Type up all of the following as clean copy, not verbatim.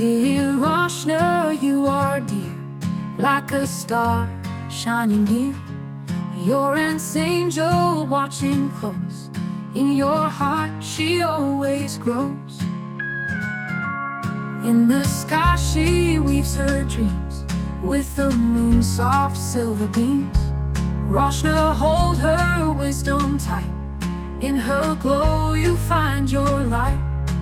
Dear Roshna, you are dear, like a star shining near. You're an angel watching close. In your heart she always grows. In the sky she weaves her dreams, with the moon's soft silver beams. Roshna, hold her wisdom tight. In her glow you find your light.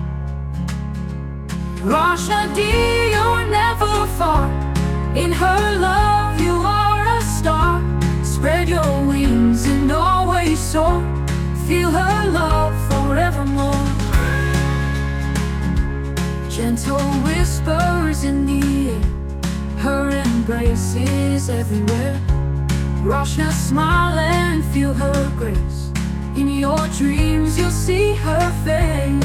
Roshna dear, you're never far. In her love you are a star. Spread your wings and always soar. Feel her love forevermore. Gentle whispers in the air, her embrace is everywhere. Roshna, smile and feel her grace. In your dreams you'll see her face.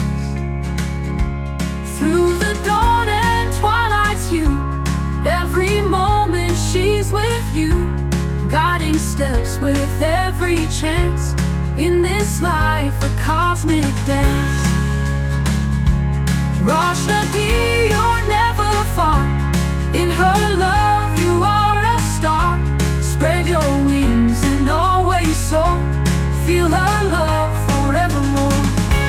Through the dawn and twilight's hue, every moment she's with you, guiding steps with every chance. In this life a cosmic dance. Roshna dear, you're never far. In her love you are a star. Spread your wings and always soar. Feel her love forevermore.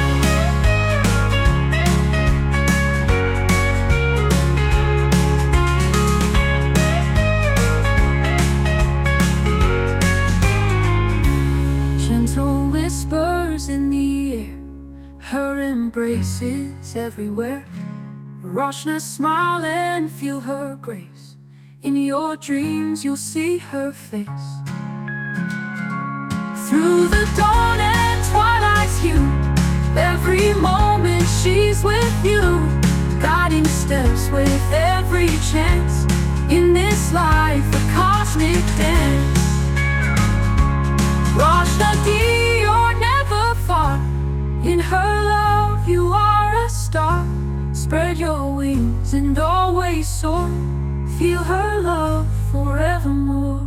Gentle whispers in the air, her embrace is everywhere. Roshna, smile and feel her grace. In your dreams you'll see her face. Through the dawn and twilight's hue, every moment she's with you, guiding steps with every chance. In this life a cosmic dance. Roshna dear, you're never far. In her love you are a star. Spread your wings and always soar. Feel her love forevermore.